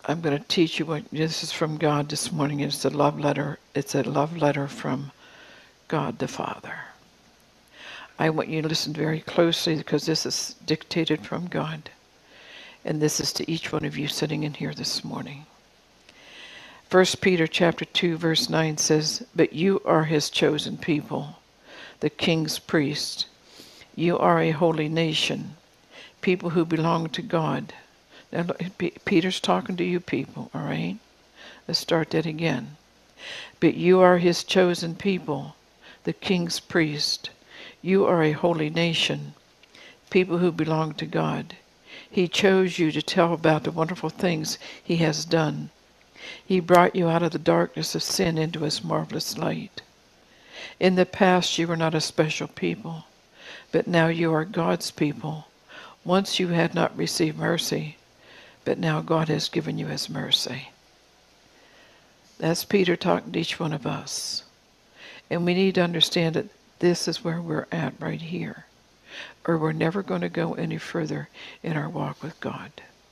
I'm going to teach you what this is from God this morning. It's a love letter. It's a love letter from God the Father. I want you to listen very closely because this is dictated from God. And this is to each one of you sitting in here this morning. 1 Peter chapter 2 verse 9 says, "But you are his chosen people, the king's priest. You are a holy nation, people who belong to God." Now, Peter's talking to you people, all right? Let's start that again. "But you are his chosen people, the king's priest. You are a holy nation, people who belong to God. He chose you to tell about the wonderful things he has done. He brought you out of the darkness of sin into his marvelous light. In the past you were not a special people, but now you are God's people. Once you had not received mercy, but now God has given you his mercy." That's Peter talking to each one of us. And we need to understand that this is where we're at right here, or we're never going to go any further in our walk with God.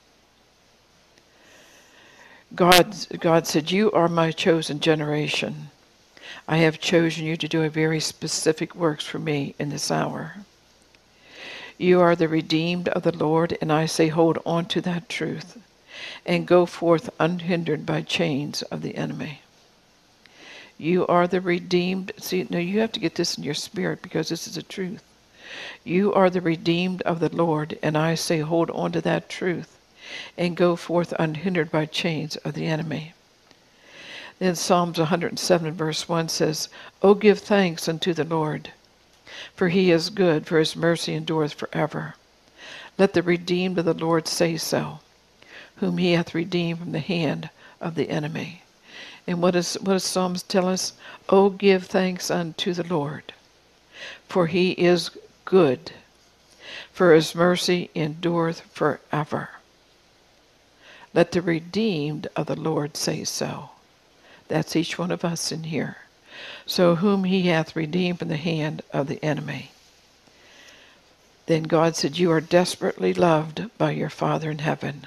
God said, "You are my chosen generation. I have chosen you to do a very specific works for me in this hour. You are the redeemed of the Lord, and I say hold on to that truth and go forth unhindered by chains of the enemy." You are the redeemed. See, now you have to get this in your spirit because this is the truth. You are the redeemed of the Lord, and I say hold on to that truth and go forth unhindered by chains of the enemy. Then Psalms 107 verse 1 says, "Oh, give thanks unto the Lord, for he is good, for his mercy endureth forever. Let the redeemed of the Lord say so, whom he hath redeemed from the hand of the enemy." And what does Psalms tell us? "Oh, give thanks unto the Lord, for he is good, for his mercy endureth forever. Let the redeemed of the Lord say so." That's each one of us in here. "So whom he hath redeemed from the hand of the enemy." Then God said, "You are desperately loved by your Father in heaven."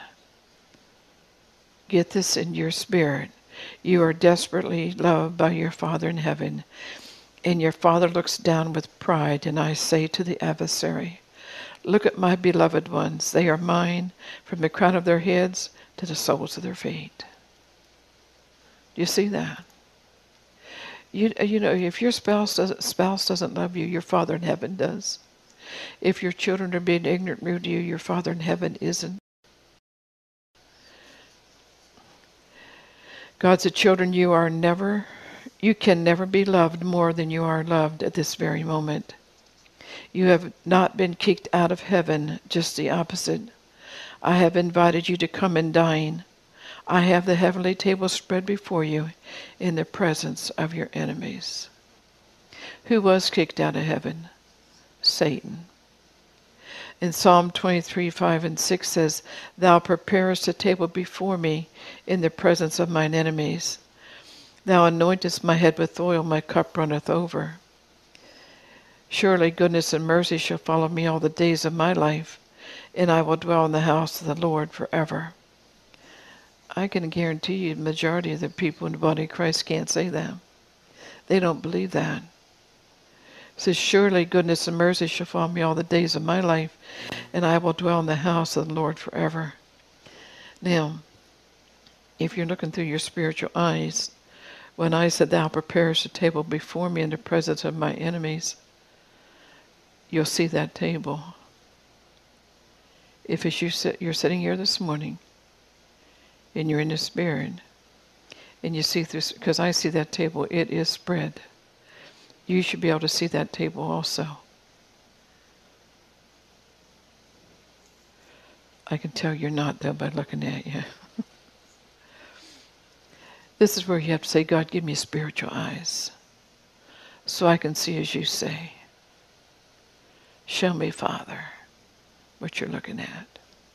Get this in your spirit. You are desperately loved by your Father in heaven, and your Father looks down with pride, and I say to the adversary, "Look at my beloved ones. They are mine from the crown of their heads to the soles of their feet." Do you see that? You know, if your spouse doesn't love you, your Father in heaven does. If your children are being ignorant, rude to you, your Father in heaven isn't. God said, "Children, you can never be loved more than you are loved at this very moment. You have not been kicked out of heaven, just the opposite. I have invited you to come and dine. I have the heavenly table spread before you in the presence of your enemies." Who was kicked out of heaven? Satan. In Psalm 23, 5 and 6 says, "Thou preparest a table before me in the presence of mine enemies. Thou anointest my head with oil, my cup runneth over. Surely goodness and mercy shall follow me all the days of my life, and I will dwell in the house of the Lord forever." I can guarantee you the majority of the people in the body of Christ can't say that. They don't believe that. It says, "Surely goodness and mercy shall follow me all the days of my life, and I will dwell in the house of the Lord forever." Now, if you're looking through your spiritual eyes, when I said, "Thou preparest a table before me in the presence of my enemies," you'll see that table. If as you're sitting here this morning, and you're in the Spirit, and you see through, because I see that table, it is spread. You should be able to see that table also. I can tell you're not, though, by looking at you. This is where you have to say, "God, give me spiritual eyes, so I can see as you say. Show me, Father, what you're looking at."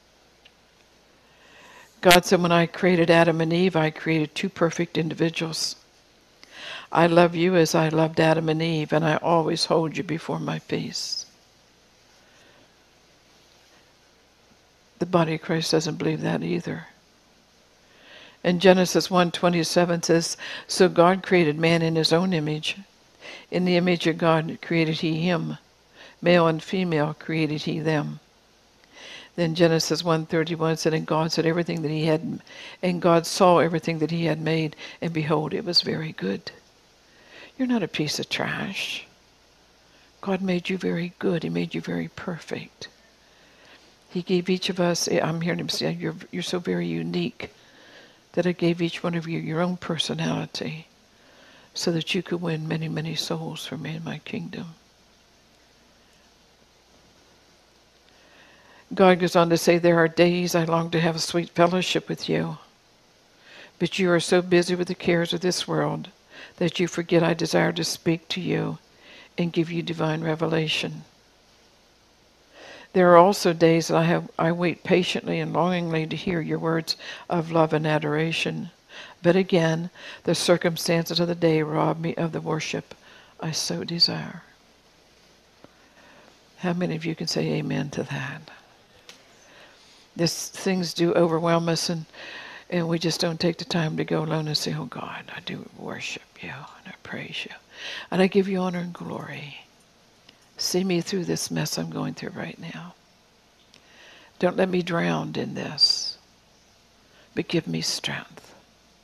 God said, when I created Adam and Eve, I created two perfect individuals. I love you as I loved Adam and Eve, and I always hold you before my face. The body of Christ doesn't believe that either. And Genesis 1:27 says, so God created man in his own image. In the image of God created he him. Male and female created he them. Then Genesis 1:31 said, and God said everything that he had, and God saw everything that he had made, and behold, it was very good. You're not a piece of trash. God made you very good. He made you very perfect. He gave each of us, I'm hearing him say, you're so very unique, that I gave each one of you your own personality so that you could win many, many souls for me in my kingdom. God goes on to say, there are days I long to have a sweet fellowship with you, but you are so busy with the cares of this world that you forget I desire to speak to you and give you divine revelation. There are also days that I wait patiently and longingly to hear your words of love and adoration. But again, the circumstances of the day rob me of the worship I so desire. How many of you can say amen to that? Things do overwhelm us, and we just don't take the time to go alone and say, oh God, I do worship you and I praise you. And I give you honor and glory. See me through this mess I'm going through right now. Don't let me drown in this, but give me strength.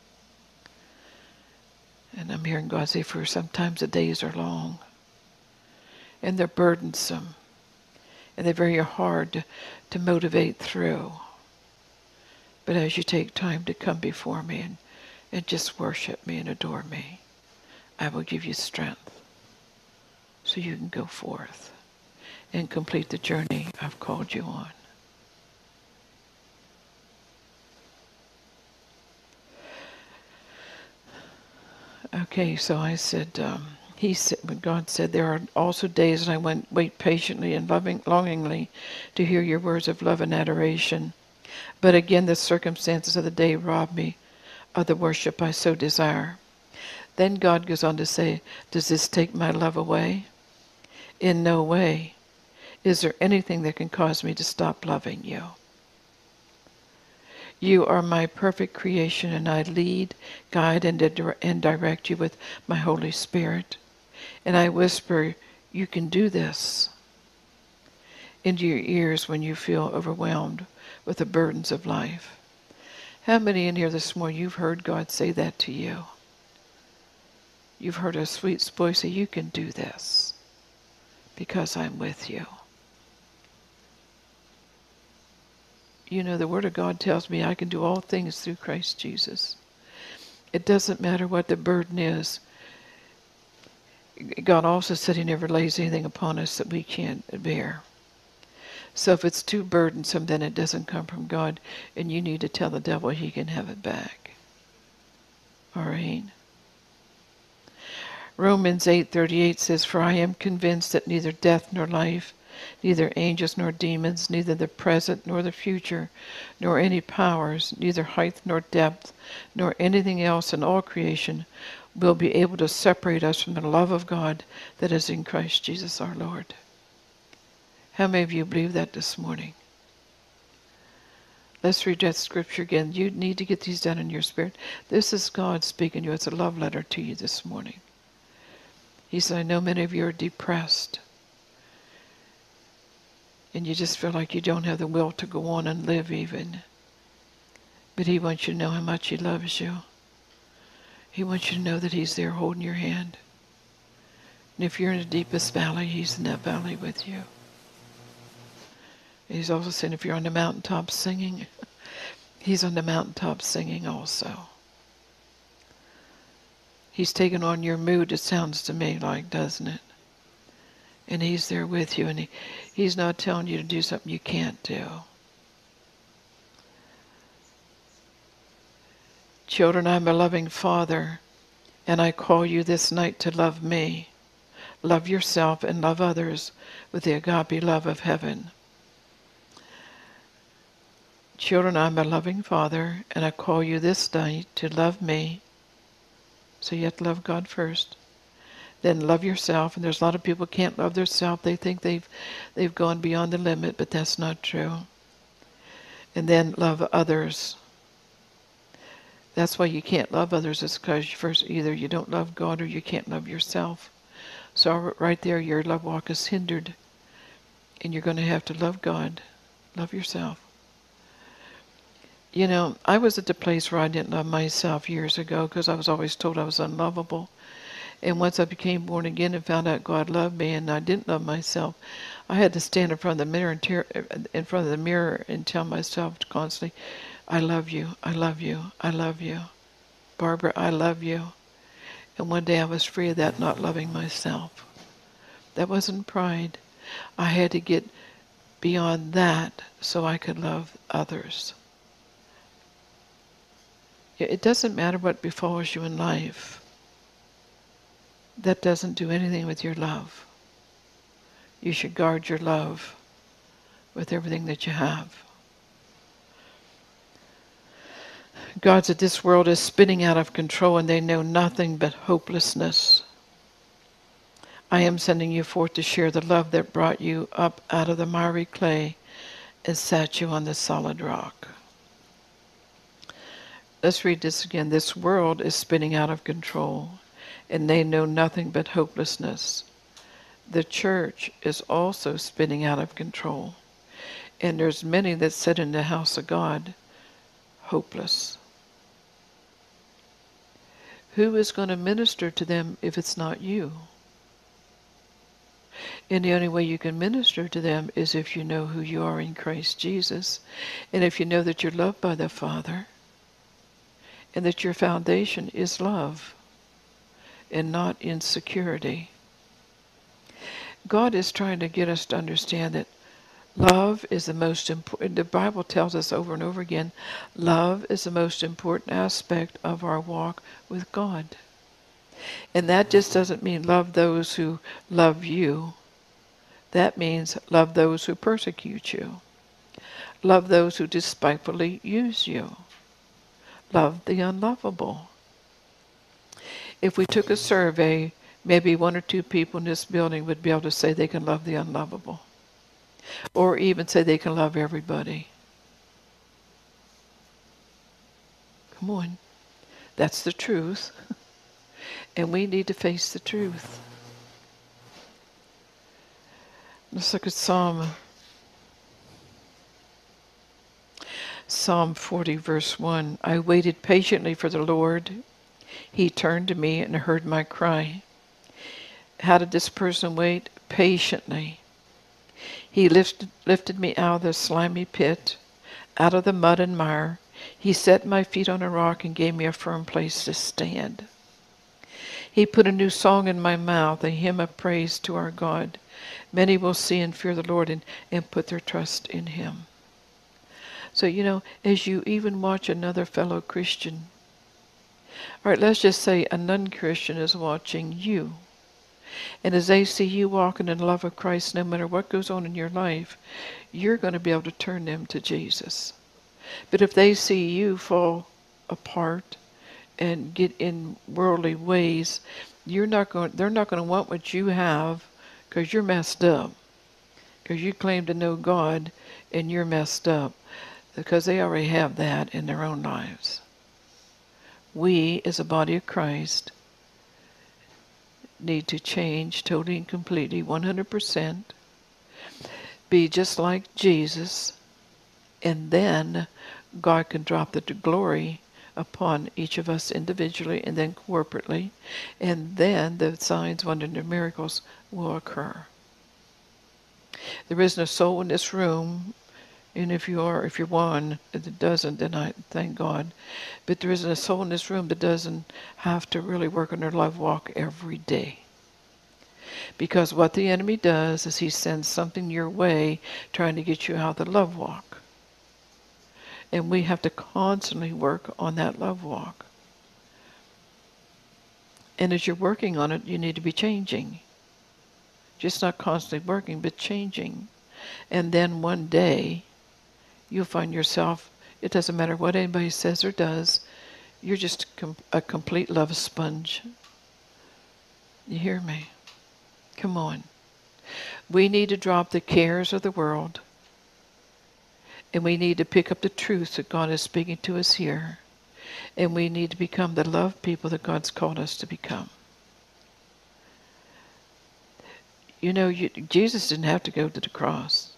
And I'm hearing God say, for sometimes the days are long, and they're burdensome, and they're very hard to motivate through. But as you take time to come before me and just worship me and adore me, I will give you strength so you can go forth and complete the journey I've called you on. Okay, so I said, he said, when God said, there are also days that I wait patiently and longingly to hear your words of love and adoration. But again, the circumstances of the day rob me of the worship I so desire. Then God goes on to say, does this take my love away? In no way. Is there anything that can cause me to stop loving you? You are my perfect creation, and I lead, guide, and direct you with my Holy Spirit. And I whisper, you can do this, into your ears when you feel overwhelmed with the burdens of life. How many in here this morning, you've heard God say that to you? You've heard a sweet voice say, you can do this because I'm with you. You know, the Word of God tells me I can do all things through Christ Jesus. It doesn't matter what the burden is. God also said he never lays anything upon us that we can't bear. So if it's too burdensome, then it doesn't come from God, and you need to tell the devil he can have it back. All right? Romans 8:38 says, for I am convinced that neither death nor life, neither angels nor demons, neither the present nor the future, nor any powers, neither height nor depth, nor anything else in all creation will be able to separate us from the love of God that is in Christ Jesus our Lord. How many of you believe that this morning? Let's read that scripture again. You need to get these down in your spirit. This is God speaking to you. It's a love letter to you this morning. He said, I know many of you are depressed, and you just feel like you don't have the will to go on and live even. But he wants you to know how much he loves you. He wants you to know that he's there holding your hand. And if you're in the deepest valley, he's in that valley with you. He's also saying if you're on the mountaintop singing, he's on the mountaintop singing also. He's taken on your mood, it sounds to me like, doesn't it? And he's there with you, and he's not telling you to do something you can't do. Children, I'm a loving Father, and I call you this night to love me. Love yourself and love others with the agape love of heaven. Children, I'm a loving Father, and I call you this night to love me. So you have to love God first. Then love yourself. And there's a lot of people who can't love themselves. They think they've gone beyond the limit, but that's not true. And then love others. That's why you can't love others. It's because first either you don't love God or you can't love yourself. So right there, your love walk is hindered. And you're going to have to love God. Love yourself. You know, I was at the place where I didn't love myself years ago because I was always told I was unlovable. And once I became born again and found out God loved me and I didn't love myself, I had to stand in front of the mirror and tell myself constantly, I love you, I love you, I love you. Barbara, I love you. And one day I was free of that not loving myself. That wasn't pride. I had to get beyond that so I could love others. It doesn't matter what befalls you in life. That doesn't do anything with your love. You should guard your love with everything that you have. God said this world is spinning out of control and they know nothing but hopelessness. I am sending you forth to share the love that brought you up out of the miry clay and sat you on the solid rock. Let's read this again. This world is spinning out of control and they know nothing but hopelessness. The church is also spinning out of control. And there's many that sit in the house of God hopeless. Who is going to minister to them if it's not you? And the only way you can minister to them is if you know who you are in Christ Jesus, and if you know that you're loved by the Father, and that your foundation is love, and not insecurity. God is trying to get us to understand that love is the most important. The Bible tells us over and over again, love is the most important aspect of our walk with God. And that just doesn't mean love those who love you. That means love those who persecute you. Love those who despitefully use you. Love the unlovable. If we took a survey, maybe one or two people in this building would be able to say they can love the unlovable. Or even say they can love everybody. Come on. That's the truth. And we need to face the truth. Let's look at Psalm 40, verse 1. I waited patiently for the Lord. He turned to me and heard my cry. How did this person wait? Patiently. He lifted me out of the slimy pit, out of the mud and mire. He set my feet on a rock and gave me a firm place to stand. He put a new song in my mouth, a hymn of praise to our God. Many will see and fear the Lord and put their trust in Him. So, you know, as you even watch another fellow Christian, all right, let's just say a non-Christian is watching you. And as they see you walking in the love of Christ, no matter what goes on in your life, you're going to be able to turn them to Jesus. But if they see you fall apart and get in worldly ways, they're not going to want what you have because you're messed up. Because you claim to know God and you're messed up. Because they already have that in their own lives. We, as a body of Christ, need to change totally and completely, 100%. Be just like Jesus. And then God can drop the glory upon each of us individually and then corporately. And then the signs, wonders, and miracles will occur. There isn't a soul in this room, and if you're one that doesn't, then I thank God. But there isn't a soul in this room that doesn't have to really work on their love walk every day. Because what the enemy does is he sends something your way trying to get you out of the love walk. And we have to constantly work on that love walk. And as you're working on it, you need to be changing. Just not constantly working, but changing. And then one day, you'll find yourself, it doesn't matter what anybody says or does, you're just a complete love sponge. You hear me? Come on. We need to drop the cares of the world. And we need to pick up the truth that God is speaking to us here. And we need to become the love people that God's called us to become. You know, Jesus didn't have to go to the cross.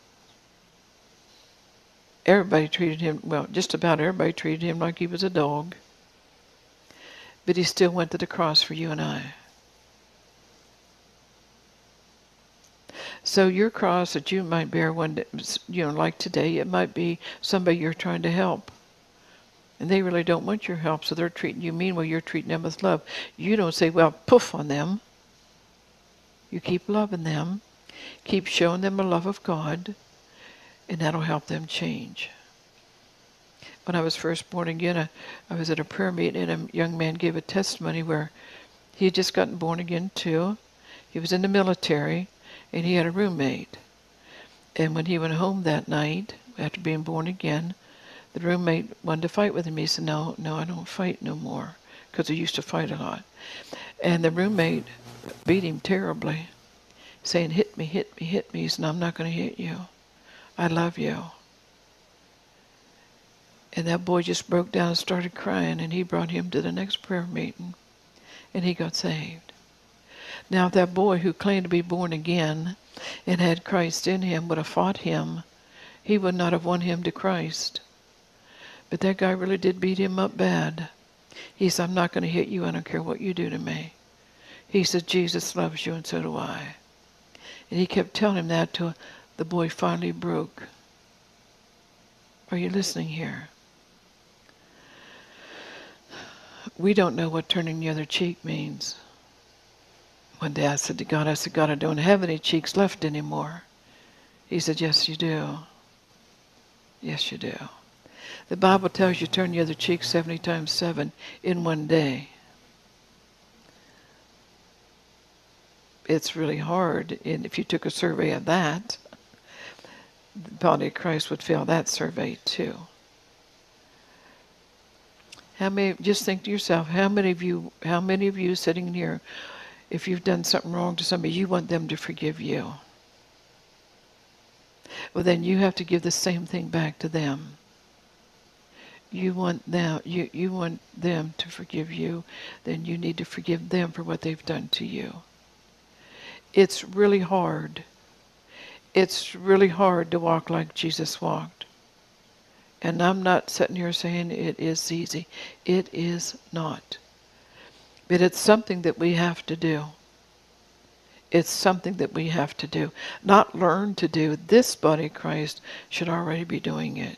Everybody treated him, well, just about everybody treated him like he was a dog. But he still went to the cross for you and I. So your cross that you might bear one day, like today, it might be somebody you're trying to help. And they really don't want your help, so they're treating you mean while you're treating them with love. You don't say, well, poof on them. You keep loving them. Keep showing them the love of God, and that'll help them change. When I was first born again, I was at a prayer meeting, and a young man gave a testimony where he had just gotten born again too. He was in the military, and he had a roommate. And when he went home that night, after being born again, the roommate wanted to fight with him. He said, no, I don't fight no more, because he used to fight a lot. And the roommate beat him terribly, saying, hit me, hit me, hit me. He said, no, I'm not going to hit you. I love you. And that boy just broke down and started crying, and he brought him to the next prayer meeting, and he got saved. Now, if that boy who claimed to be born again and had Christ in him would have fought him, he would not have won him to Christ. But that guy really did beat him up bad. He said, I'm not going to hit you. I don't care what you do to me. He said, Jesus loves you, and so do I. And he kept telling him that till the boy finally broke. Are you listening here? We don't know what turning the other cheek means. One day I said to God, God, I don't have any cheeks left anymore. He said, yes, you do. Yes, you do. The Bible tells you turn the other cheek 70 times 7 in one day. It's really hard, and if you took a survey of that, the body of Christ would fail that survey too. Just think to yourself, how many of you sitting here, if you've done something wrong to somebody, you want them to forgive you? Well, then you have to give the same thing back to them. You want them to forgive you, then you need to forgive them for what they've done to you. It's really hard. It's really hard to walk like Jesus walked. And I'm not sitting here saying it is easy. It is not. But it's something that we have to do. It's something that we have to do. Not learn to do. This body of Christ should already be doing it.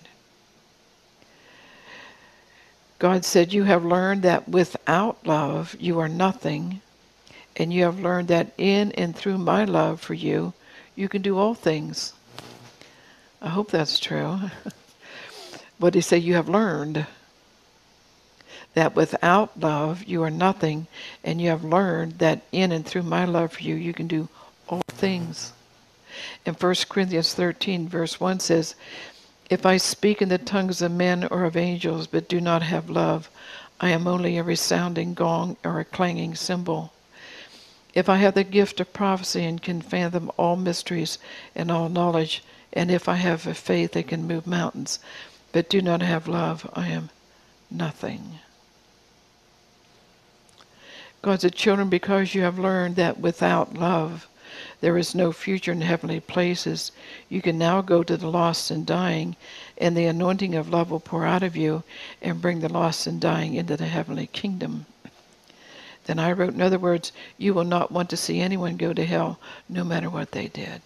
God said, you have learned that without love you are nothing, and you have learned that in and through my love for you, you can do all things. I hope that's true. What did he say? You have learned that without love you are nothing, and you have learned that in and through my love for you, you can do all things. And 1 Corinthians 13 verse 1 says, if I speak in the tongues of men or of angels, but do not have love, I am only a resounding gong or a clanging cymbal. If I have the gift of prophecy and can fathom all mysteries and all knowledge, and if I have a faith that can move mountains, but do not have love, I am nothing. God said, children, because you have learned that without love there is no future in heavenly places, you can now go to the lost and dying, and the anointing of love will pour out of you and bring the lost and dying into the heavenly kingdom. Then I wrote, in other words, you will not want to see anyone go to hell, no matter what they did.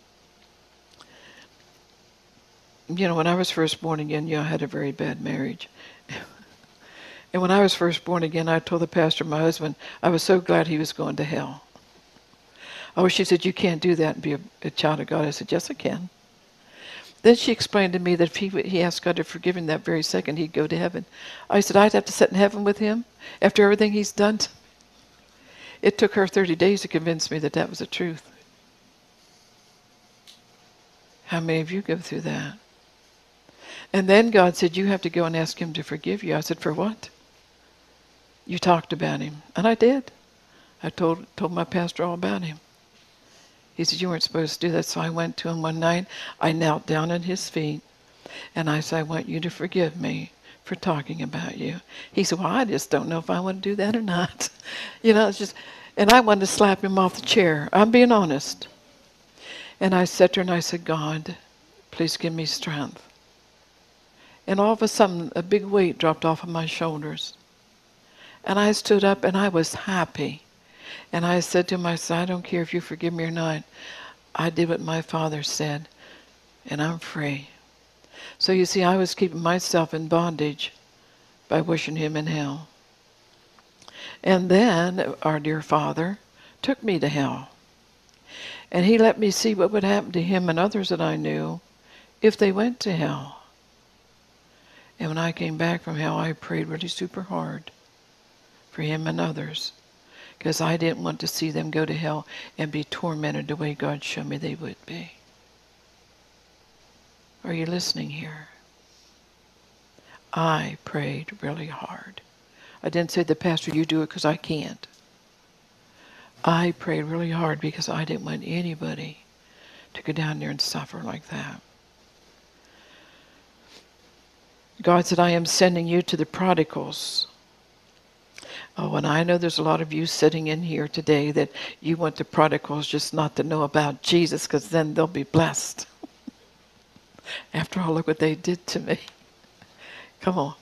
You know, when I was first born again, I had a very bad marriage. And when I was first born again, I told the pastor, my husband, I was so glad he was going to hell. Oh, she said, you can't do that and be a child of God. I said, yes, I can. Then she explained to me that if he asked God to forgive him that very second, he'd go to heaven. I said, I'd have to sit in heaven with him after everything he's done. It took her 30 days to convince me that that was the truth. How many of you go through that? And then God said, you have to go and ask him to forgive you. I said, for what? You talked about him. And I did. I told my pastor all about him. He said, you weren't supposed to do that. So I went to him one night. I knelt down at his feet. And I said, I want you to forgive me for talking about you. He said, well, I just don't know if I want to do that or not. It's just, and I wanted to slap him off the chair. I'm being honest. And I said to her and I said, God, please give me strength. And all of a sudden, a big weight dropped off of my shoulders. And I stood up and I was happy. And I said to myself, I don't care if you forgive me or not. I did what my Father said, and I'm free. So you see, I was keeping myself in bondage by wishing him in hell. And then our dear Father took me to hell. And he let me see what would happen to him and others that I knew if they went to hell. And when I came back from hell, I prayed really super hard for him and others, because I didn't want to see them go to hell and be tormented the way God showed me they would be. Are you listening here? I prayed really hard. I didn't say to the pastor, you do it because I can't. I prayed really hard because I didn't want anybody to go down there and suffer like that. God said, I am sending you to the prodigals. Oh, and I know there's a lot of you sitting in here today that you want the prodigals just not to know about Jesus, because then they'll be blessed. After all, look what they did to me. Come on.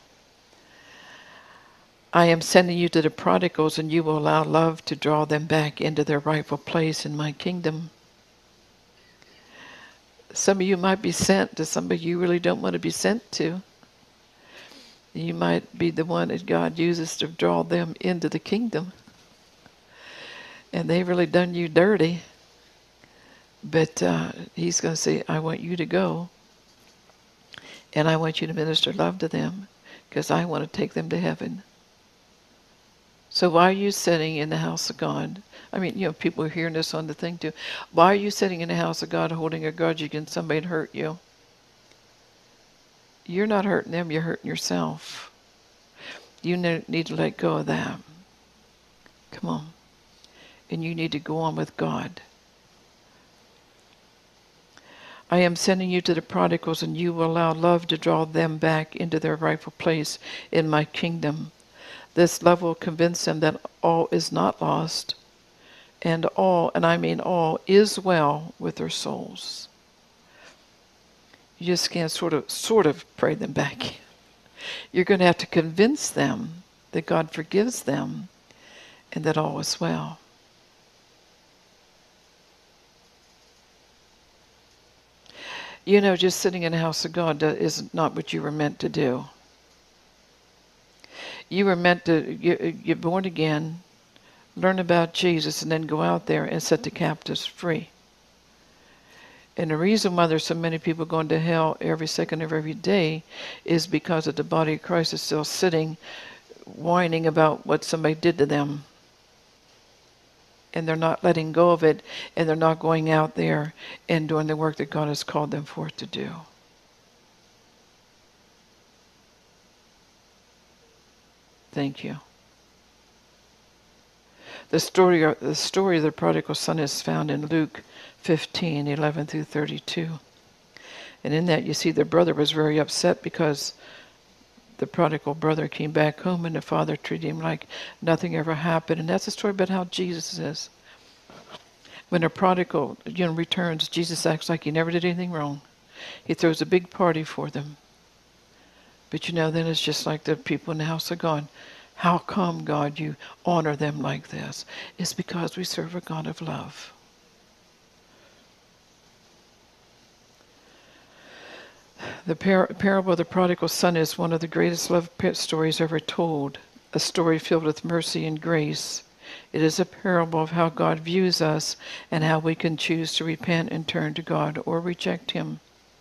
I am sending you to the prodigals, and you will allow love to draw them back into their rightful place in my kingdom. Some of you might be sent to somebody you really don't want to be sent to. You might be the one that God uses to draw them into the kingdom. And they've really done you dirty. But he's going to say, I want you to go. And I want you to minister love to them, because I want to take them to heaven. So why are you sitting in the house of God? I mean, people are hearing this on the thing too. Why are you sitting in the house of God holding a grudge against somebody that hurt you? You're not hurting them, you're hurting yourself. You need to let go of that. Come on. And you need to go on with God. I am sending you to the prodigals, and you will allow love to draw them back into their rightful place in my kingdom. This love will convince them that all is not lost, and all, and I mean all, is well with their souls. You just can't sort of pray them back. You're going to have to convince them that God forgives them and that all is well. Just sitting in the house of God is not what you were meant to do. You were meant to get born again, learn about Jesus, and then go out there and set the captives free. And the reason why there's so many people going to hell every second of every day is because of the body of Christ is still sitting, whining about what somebody did to them. And they're not letting go of it, and they're not going out there and doing the work that God has called them forth to do. Thank you. The story of the prodigal son is found in Luke 15:11 through 32. And in that you see the brother was very upset because the prodigal brother came back home and the father treated him like nothing ever happened. And that's a story about how Jesus is. When a prodigal returns, Jesus acts like he never did anything wrong. He throws a big party for them. But then it's just like the people in the house of God. How come, God, you honor them like this? It's because we serve a God of love. The parable of the prodigal son is one of the greatest love stories ever told, a story filled with mercy and grace. It is a parable of how God views us and how we can choose to repent and turn to God or reject him.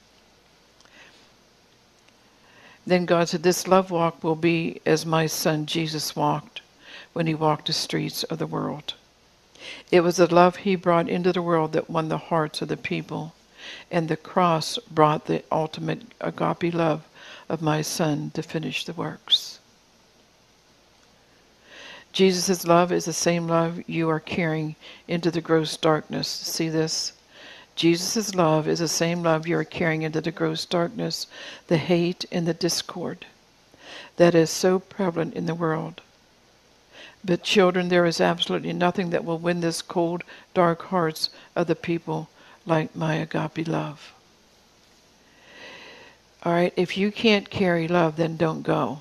Then God said, this love walk will be as my son Jesus walked when he walked the streets of the world. It was the love he brought into the world that won the hearts of the people. And the cross brought the ultimate agape love of my son to finish the works. Jesus' love is the same love you are carrying into the gross darkness. See this? Jesus' love is the same love you are carrying into the gross darkness, the hate and the discord. that is so prevalent in the world. But children, there is absolutely nothing that will win this cold, dark hearts of the people like my agape love. All right, if you can't carry love, then don't go.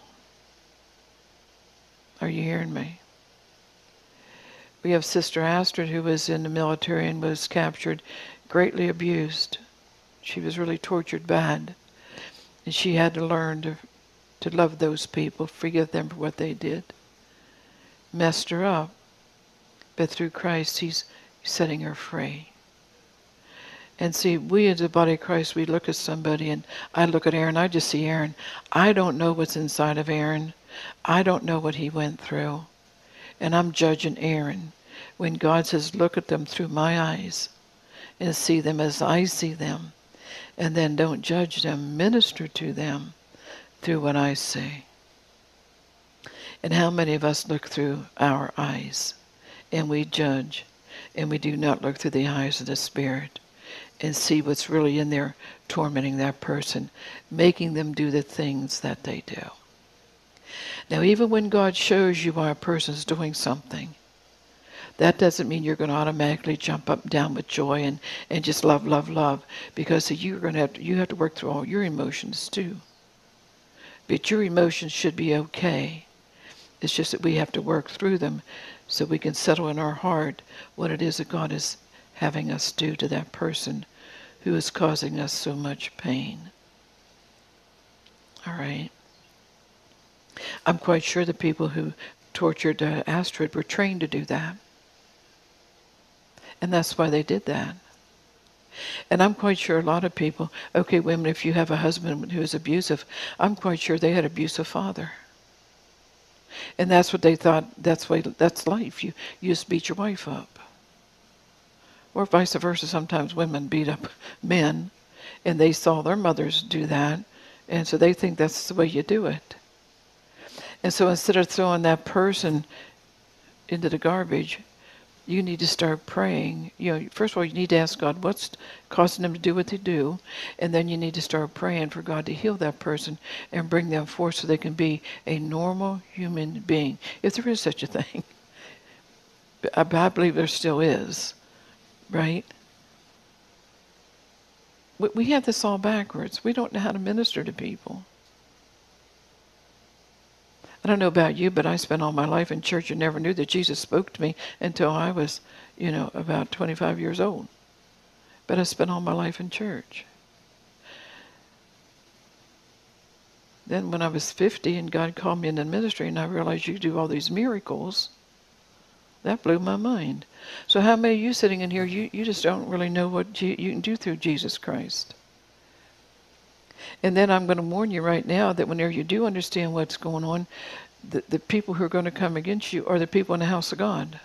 Are you hearing me? We have Sister Astrid, who was in the military and was captured, greatly abused. She was really tortured bad. And she had to learn to love those people, forgive them for what they did. Messed her up. But through Christ, He's setting her free. And see, we as the body of Christ, we look at somebody, and I look at Aaron, I just see Aaron. I don't know what's inside of Aaron. I don't know what he went through. And I'm judging Aaron. When God says, look at them through my eyes and see them as I see them. And then don't judge them, minister to them through what I see. And how many of us look through our eyes and we judge, and we do not look through the eyes of the Spirit and see what's really in there tormenting that person, making them do the things that they do. Now, even when God shows you why a person's doing something, that doesn't mean you're going to automatically jump up and down with joy and just love, love, love, because you have to work through all your emotions too. But your emotions should be okay. It's just that we have to work through them so we can settle in our heart what it is that God is having us do to that person who is causing us so much pain. All right? I'm quite sure the people who tortured Astrid were trained to do that. And that's why they did that. And I'm quite sure a lot of people, okay, women, if you have a husband who is abusive, I'm quite sure they had an abusive father. And that's what they thought, that's life. You just beat your wife up. Or vice versa, sometimes women beat up men, and they saw their mothers do that, and so they think that's the way you do it. And so instead of throwing that person into the garbage, you need to start praying. First of all, you need to ask God what's causing them to do what they do, and then you need to start praying for God to heal that person and bring them forth so they can be a normal human being, if there is such a thing. I believe there still is, right? We have this all backwards. We don't know how to minister to people. I don't know about you, but I spent all my life in church and never knew that Jesus spoke to me until I was, about 25 years old. But I spent all my life in church. Then when I was 50 and God called me into ministry and I realized you do all these miracles, that blew my mind. So how many of you sitting in here, you just don't really know what you can do through Jesus Christ? And then I'm going to warn you right now that whenever you do understand what's going on, the people who are going to come against you are the people in the house of God.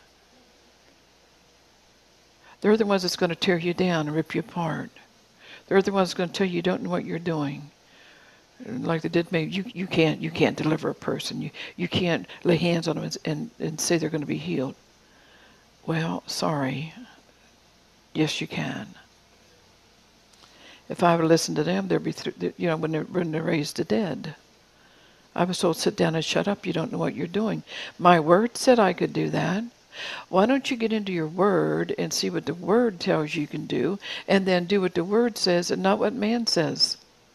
They're the ones that's going to tear you down and rip you apart. They're the ones that's going to tell you don't know what you're doing. Like they did me, you can't deliver a person. You can't lay hands on them and say they're going to be healed. Well, sorry. Yes, you can. If I would listen to them, there'd be, when they're raised the dead. I was told, sit down and shut up. You don't know what you're doing. My word said I could do that. Why don't you get into your word and see what the word tells you can do, and then do what the word says and not what man says?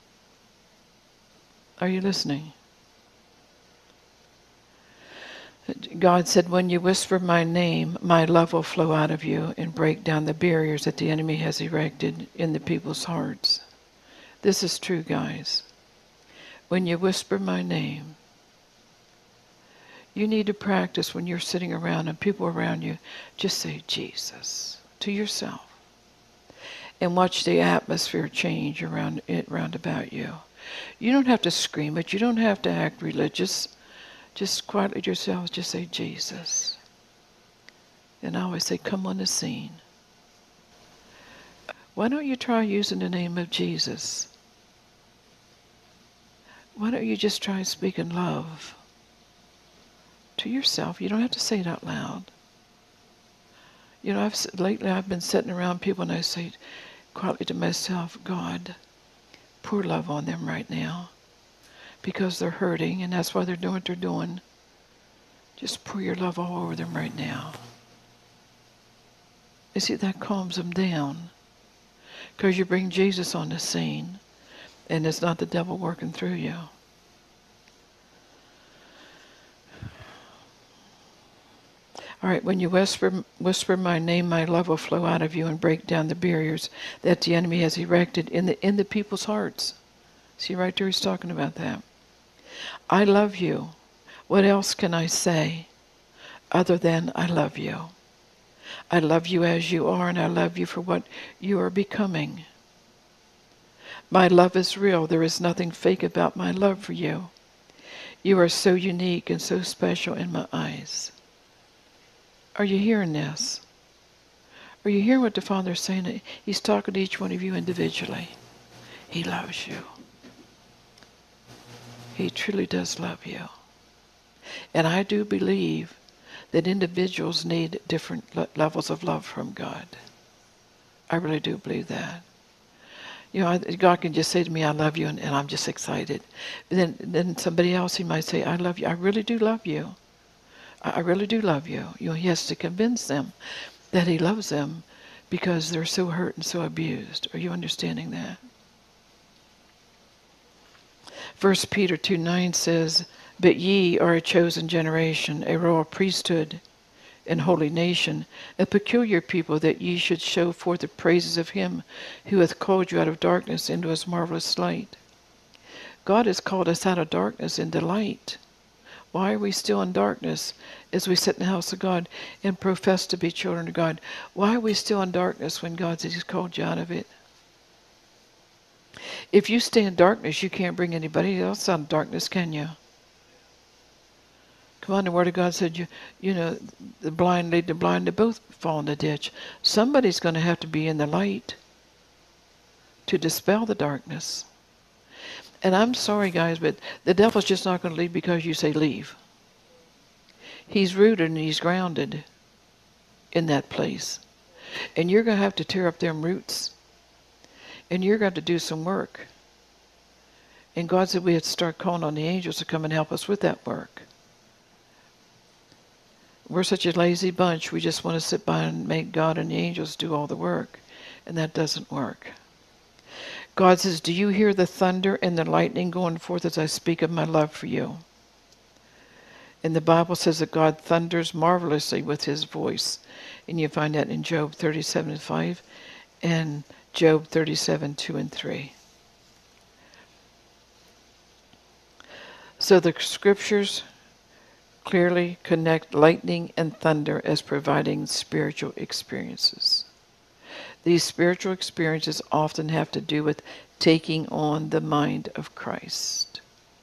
Are you listening? God said, when you whisper my name, my love will flow out of you and break down the barriers that the enemy has erected in the people's hearts. This is true, guys. When you whisper my name, you need to practice when you're sitting around and people around you, just say Jesus to yourself and watch the atmosphere change around about you. You don't have to scream it. You don't have to act religious. Just quietly to yourselves, just say Jesus. And I always say, come on the scene. Why don't you try using the name of Jesus? Why don't you just try speaking love to yourself? You don't have to say it out loud. Lately I've been sitting around people and I say quietly to myself, God, pour love on them right now. because they're hurting, and that's why they're doing what they're doing. Just pour your love all over them right now. You see, that calms them down. Because you bring Jesus on the scene, and it's not the devil working through you. All right, when you whisper my name, my love will flow out of you and break down the barriers that the enemy has erected in the people's hearts. See, right there he's talking about that. I love you. What else can I say other than I love you? I love you as you are, and I love you for what you are becoming. My love is real. There is nothing fake about my love for you. You are so unique and so special in my eyes. Are you hearing this? Are you hearing what the Father is saying? He's talking to each one of you individually. He loves you. He truly does love you. And I do believe that individuals need different levels of love from God. I really do believe that. You know, God can just say to me, I love you, and I'm just excited. But then somebody else, he might say, I love you. I really do love you. I really do love you. You know, he has to convince them that he loves them because they're so hurt and so abused. Are you understanding that? 1 Peter 2:9 says, but ye are a chosen generation, a royal priesthood, and holy nation, a peculiar people, that ye should show forth the praises of him who hath called you out of darkness into his marvelous light. God has called us out of darkness into light. Why are we still in darkness as we sit in the house of God and profess to be children of God? Why are we still in darkness when God says he's called you out of it? If you stay in darkness, you can't bring anybody else out of darkness, can you? Come on, the Word of God said, you know, the blind lead the blind, they both fall in the ditch. Somebody's going to have to be in the light to dispel the darkness. And I'm sorry, guys, but the devil's just not going to leave because you say leave. He's rooted and he's grounded in that place. And you're going to have to tear up them roots. And you're going to do some work. And God said we had to start calling on the angels to come and help us with that work. We're such a lazy bunch, we just want to sit by and make God and the angels do all the work. And that doesn't work. God says, do you hear the thunder and the lightning going forth as I speak of my love for you? And the Bible says that God thunders marvelously with his voice. And you find that in Job 37:5 and Job 37:2 and 3. So the scriptures clearly connect lightning and thunder as providing spiritual experiences. These spiritual experiences often have to do with taking on the mind of Christ.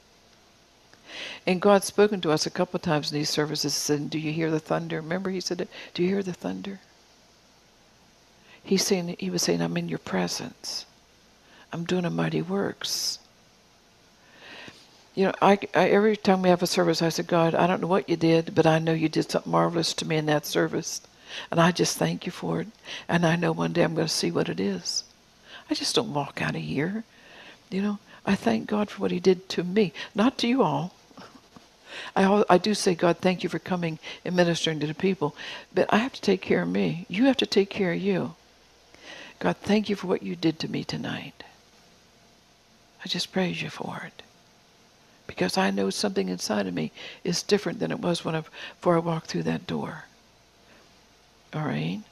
And God's spoken to us a couple of times in these services, saying, do you hear the thunder? Remember he said, do you hear the thunder? He was saying, I'm in your presence. I'm doing a mighty works. You know, I every time we have a service, I said, God, I don't know what you did, but I know you did something marvelous to me in that service. And I just thank you for it. And I know one day I'm going to see what it is. I just don't walk out of here. You know, I thank God for what he did to me. Not to you all. I do say, God, thank you for coming and ministering to the people. But I have to take care of me. You have to take care of you. God, thank you for what you did to me tonight. I just praise you for it. Because I know something inside of me is different than it was before I walked through that door. All right?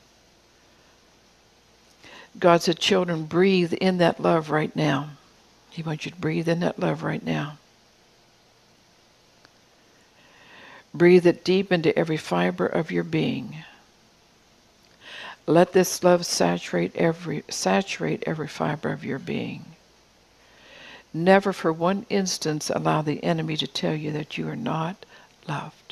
God said, children, breathe in that love right now. He wants you to breathe in that love right now. Breathe it deep into every fiber of your being. Let this love saturate every fiber of your being. Never for one instant allow the enemy to tell you that you are not loved.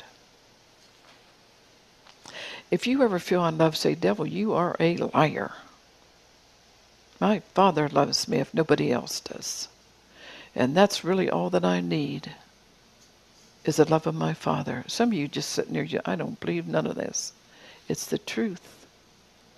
If you ever feel unloved, say, devil, you are a liar. My Father loves me if nobody else does. And that's really all that I need, is the love of my Father. Some of you just sitting there, I don't believe none of this. It's the truth.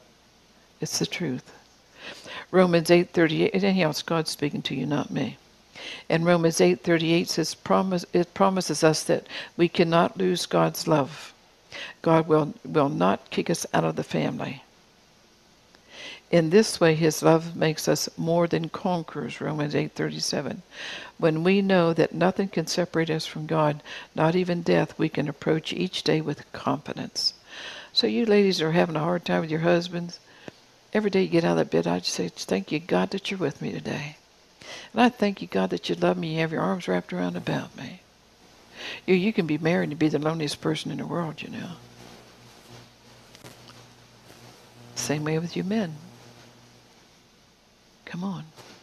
It's the truth. Romans 8:38. Anyhow, it's God speaking to you, not me. And Romans 8:38 says, it promises us that we cannot lose God's love. God will not kick us out of the family. In this way, his love makes us more than conquerors, Romans 8:37. When we know that nothing can separate us from God, not even death, we can approach each day with confidence. So you ladies are having a hard time with your husbands. Every day you get out of that bed, I just say, thank you, God, that you're with me today. And I thank you, God, that you love me. You have your arms wrapped around about me. You can be married and be the loneliest person in the world, you know. Same way with you men. Come on.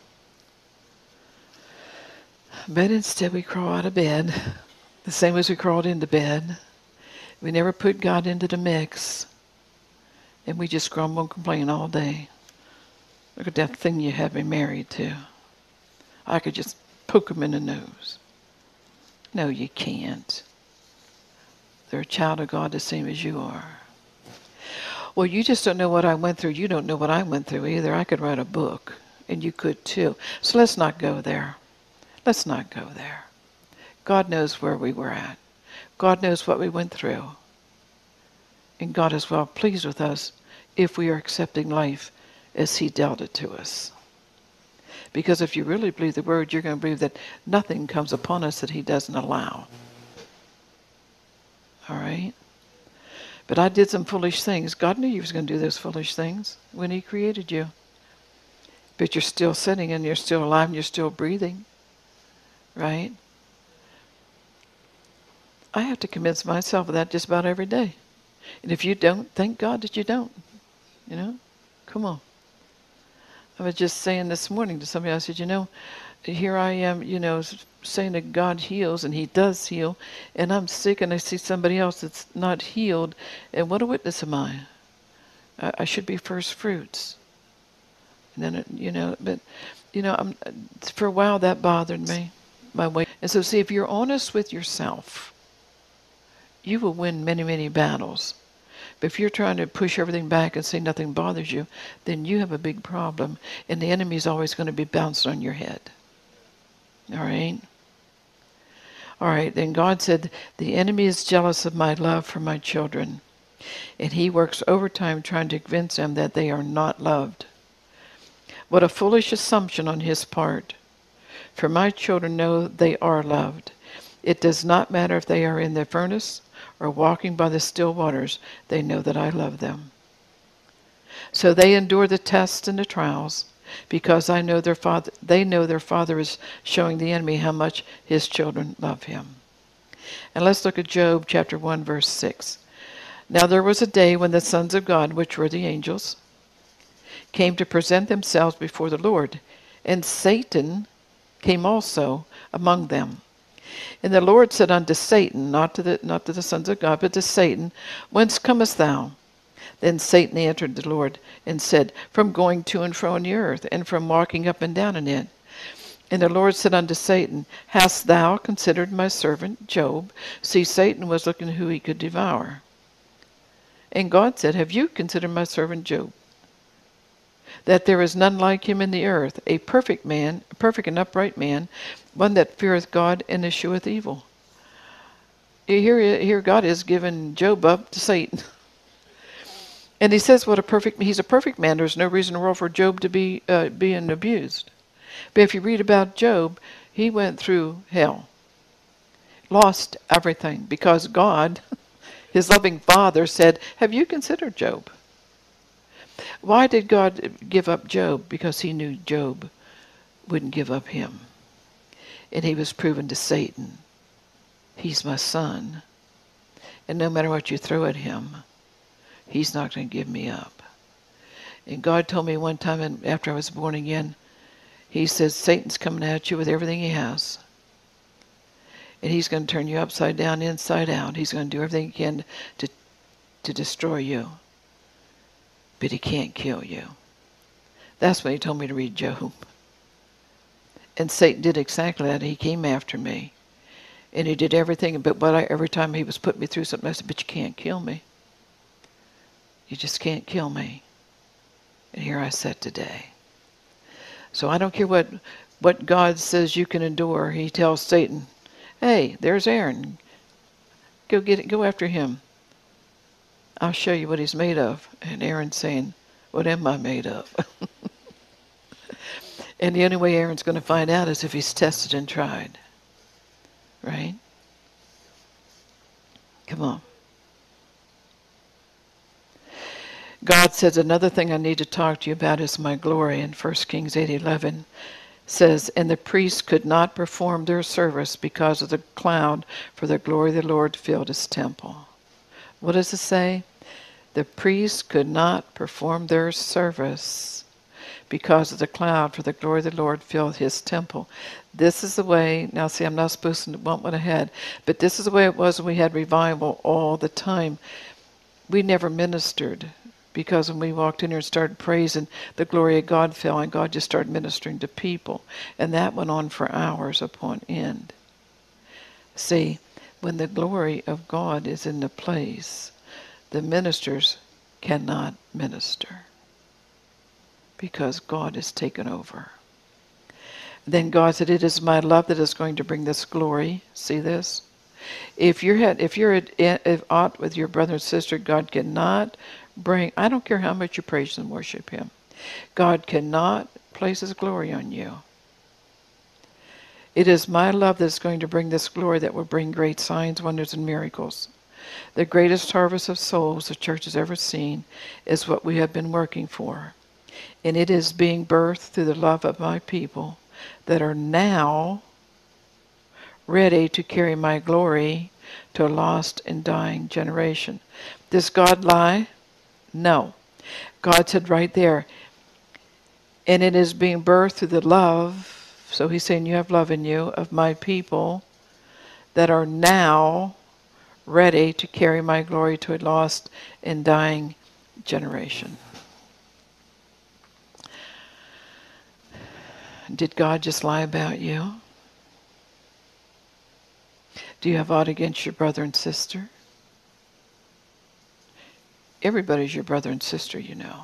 But instead we crawl out of bed, the same as we crawled into bed. We never put God into the mix. And we just grumble and complain all day. Look at that thing you have me married to. I could just poke him in the nose. No, you can't. They're a child of God the same as you are. Well, you just don't know what I went through. You don't know what I went through either. I could write a book, and you could too. So let's not go there. Let's not go there. God knows where we were at. God knows what we went through. And God is well pleased with us if we are accepting life as he dealt it to us. Because if you really believe the word, you're going to believe that nothing comes upon us that he doesn't allow. All right? But I did some foolish things. God knew you was going to do those foolish things when he created you. But you're still sitting and you're still alive and you're still breathing. Right? I have to convince myself of that just about every day. And if you don't, thank God that you don't. You know? Come on. I was just saying this morning to somebody, I said, you know, here I am, you know, saying that God heals, and he does heal, and I'm sick, and I see somebody else that's not healed, and what a witness am I? I should be first fruits. And then, you know, but, you know, for a while that bothered me, my way. And so, see, if you're honest with yourself, you will win many, many battles. But if you're trying to push everything back and say nothing bothers you, then you have a big problem, and the enemy is always going to be bounced on your head. All right? All right, then God said, the enemy is jealous of my love for my children, and he works overtime trying to convince them that they are not loved. What a foolish assumption on his part. For my children know they are loved. It does not matter if they are in the furnace or walking by the still waters, they know that I love them. So they endure the tests and the trials, because they know their father is showing the enemy how much his children love him. And let's look at Job chapter 1, verse 6. Now there was a day when the sons of God, which were the angels, came to present themselves before the Lord, and Satan came also among them. And the Lord said unto Satan, not to the sons of God, but to Satan, whence comest thou? Then Satan answered the Lord and said, from going to and fro in the earth, and from walking up and down in it. And the Lord said unto Satan, hast thou considered my servant Job? See, Satan was looking who he could devour. And God said, have you considered my servant Job? That there is none like him in the earth, a perfect man, a perfect and upright man, one that feareth God and escheweth evil. Here God is giving Job up to Satan. And he says he's a perfect man. There's no reason in the world for Job to be being abused. But if you read about Job, he went through hell. Lost everything because God, his loving Father, said, have you considered Job? Why did God give up Job? Because he knew Job wouldn't give up him. And he was proven to Satan, he's my son. And no matter what you throw at him, he's not going to give me up. And God told me one time after I was born again, he says, Satan's coming at you with everything he has. And he's going to turn you upside down, inside out. He's going to do everything he can to destroy you. But he can't kill you. That's when he told me to read Job. And Satan did exactly that. He came after me. And he did everything. But every time he was putting me through something, I said, but you can't kill me. You just can't kill me. And here I sat today. So I don't care what what God says you can endure, he tells Satan, hey, there's Aaron. Go get it. Go after him. I'll show you what he's made of. And Aaron's saying, what am I made of? And the only way Aaron's going to find out is if he's tested and tried. Right? Come on. God says, another thing I need to talk to you about is my glory. In 1 Kings 8:11 says, and the priests could not perform their service because of the cloud, for the glory of the Lord filled his temple. What does it say? The priests could not perform their service because of the cloud, for the glory of the Lord filled his temple. This is the way, now see, I'm not supposed to bump one ahead, but this is the way it was when we had revival all the time. We never ministered, because when we walked in here and started praising, the glory of God fell, and God just started ministering to people. And that went on for hours upon end. See, when the glory of God is in the place, the ministers cannot minister, because God is taken over. Then God said, it is my love that is going to bring this glory. See this? If you're at ought with your brother and sister, God cannot bring, I don't care how much you praise and worship him, God cannot place his glory on you. It is my love that's going to bring this glory that will bring great signs, wonders, and miracles. The greatest harvest of souls the church has ever seen is what we have been working for. And it is being birthed through the love of my people that are now ready to carry my glory to a lost and dying generation. Does God lie? No. God said right there, and it is being birthed through the love, so he's saying you have love in you, of my people that are now ready to carry my glory to a lost and dying generation. Did God just lie about you? Do you have aught against your brother and sister? Everybody's your brother and sister, you know.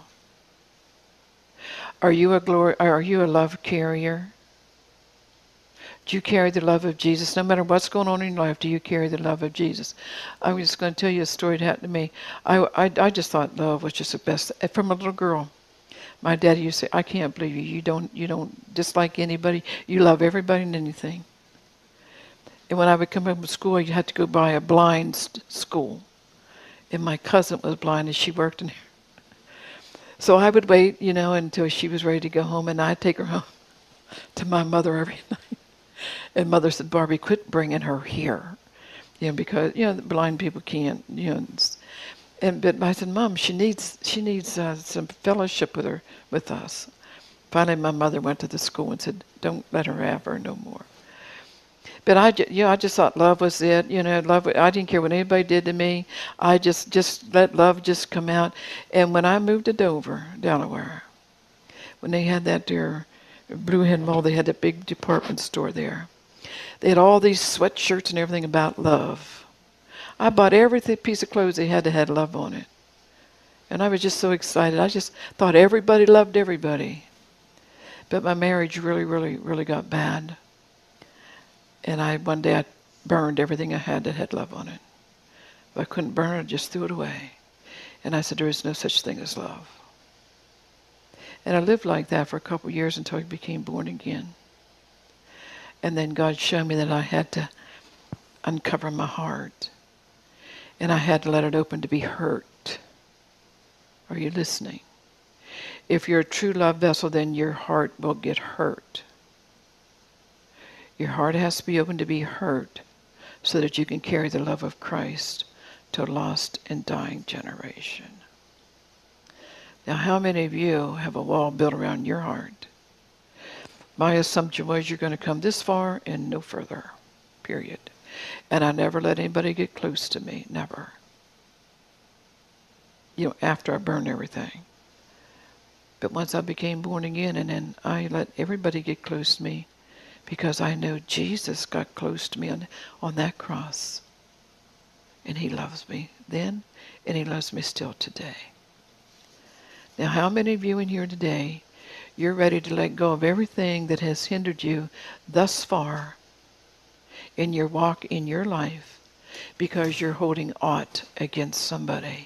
Are you a love carrier? Do you carry the love of Jesus? No matter what's going on in your life, do you carry the love of Jesus? I was just going to tell you a story that happened to me. I just thought love was just the best. From a little girl, my daddy used to say, I can't believe you. You don't dislike anybody. You love everybody and anything. And when I would come home from school, you had to go by a blind school. And my cousin was blind, and she worked in there. So I would wait, until she was ready to go home, and I'd take her home to my mother every night. And Mother said, Barbie, quit bringing her here. Because, the blind people can't, But I said, Mom, she needs some fellowship with us. Finally, my mother went to the school and said, don't let her have her no more. But I just thought love was it. Love. I didn't care what anybody did to me. I just let love just come out. And when I moved to Dover, Delaware, when they had that there Blue Hen Mall, they had that big department store there. They had all these sweatshirts and everything about love. I bought every piece of clothes they had that had love on it. And I was just so excited. I just thought everybody loved everybody. But my marriage really, really, really got bad. And one day I burned everything I had that had love on it. If I couldn't burn it, I just threw it away. And I said, there is no such thing as love. And I lived like that for a couple of years until I became born again. And then God showed me that I had to uncover my heart. And I had to let it open to be hurt. Are you listening? If you're a true love vessel, then your heart will get hurt. Your heart has to be open to be hurt so that you can carry the love of Christ to a lost and dying generation. Now, how many of you have a wall built around your heart? My assumption was you're going to come this far and no further, period. And I never let anybody get close to me, never. After I burned everything. But once I became born again, and then I let everybody get close to me, because I know Jesus got close to me on that cross. And he loves me then, and he loves me still today. Now, how many of you in here today, You're ready to let go of everything that has hindered you thus far in your walk in your life because you're holding aught against somebody.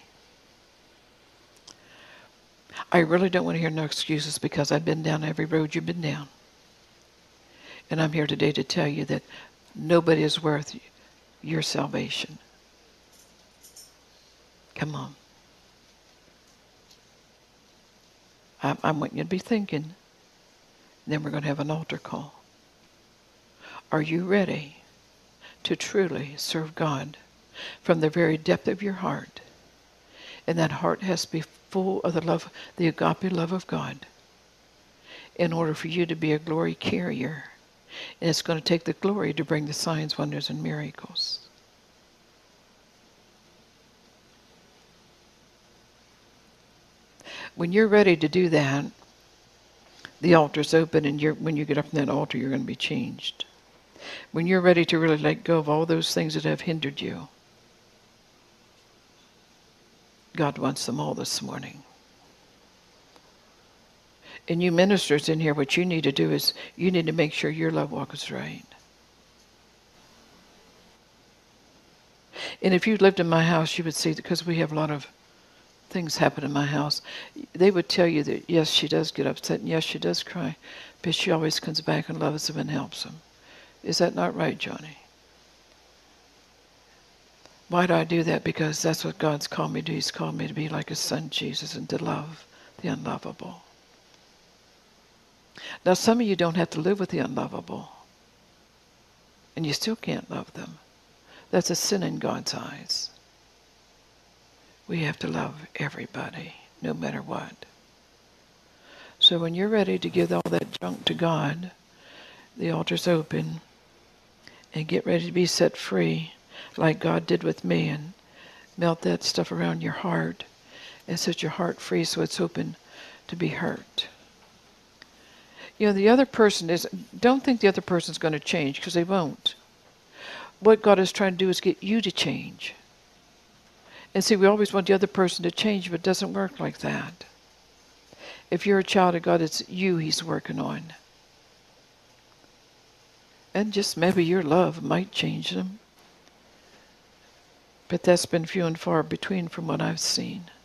I really don't want to hear no excuses because I've been down every road you've been down. And I'm here today to tell you that nobody is worth your salvation. Come on. I want you to be thinking. Then we're going to have an altar call. Are you ready to truly serve God from the very depth of your heart? And that heart has to be full of the love, the agape love of God, in order for you to be a glory carrier. And it's going to take the glory to bring the signs, wonders, and miracles. When you're ready to do that, the altar's open, and when you get up from that altar, you're going to be changed. When you're ready to really let go of all those things that have hindered you, God wants them all this morning. And you ministers in here, what you need to do is you need to make sure your love walk is right. And if you lived in my house, you would see, because we have a lot of things happen in my house, they would tell you that, yes, she does get upset, and yes, she does cry, but she always comes back and loves them and helps them. Is that not right, Johnny? Why do I do that? Because that's what God's called me to do. He's called me to be like his son Jesus and to love the unlovable. Now, some of you don't have to live with the unlovable, and you still can't love them. That's a sin in God's eyes. We have to love everybody, no matter what. So when you're ready to give all that junk to God, the altar's open, and get ready to be set free, like God did with me, and melt that stuff around your heart, and set your heart free so it's open to be hurt. You know, the other person don't think the other person's going to change, because they won't. What God is trying to do is get you to change. And see, we always want the other person to change, but it doesn't work like that. If you're a child of God, it's you he's working on. And just maybe your love might change them. But that's been few and far between from what I've seen.